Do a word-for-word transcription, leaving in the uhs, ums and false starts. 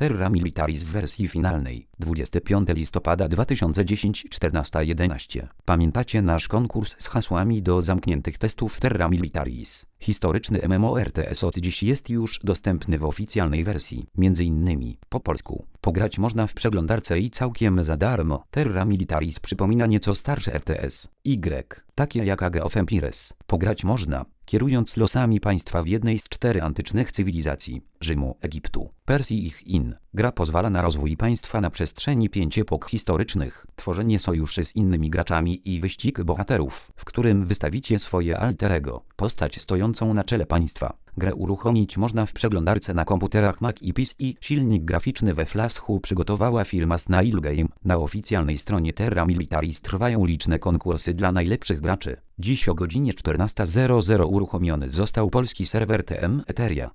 Terra Militaris w wersji finalnej. dwudziestego piątego listopada dwa tysiące dziesiątego czternaście jedenaście. Pamiętacie nasz konkurs z hasłami do zamkniętych testów Terra Militaris? Historyczny MMORTS od dziś jest już dostępny w oficjalnej wersji, między innymi po polsku. Pograć można w przeglądarce i całkiem za darmo. Terra Militaris przypomina nieco starsze R T S Y, takie jak Age of Empires. Pograć można, kierując losami państwa w jednej z czterech antycznych cywilizacji: Rzymu, Egiptu, Persji i Chin. Gra pozwala na rozwój państwa na przestrzeni pięciu epok historycznych, tworzenie sojuszy z innymi graczami i wyścig bohaterów, w którym wystawicie swoje alter ego, postać stojącą na czele państwa. Grę uruchomić można w przeglądarce na komputerach Mac i P C. Silnik graficzny we Flashu przygotowała firma Snail Game. Na oficjalnej stronie Terra Militaris trwają liczne konkursy dla najlepszych graczy. Dziś o godzinie czternasta uruchomiony został polski serwer T M Eteria.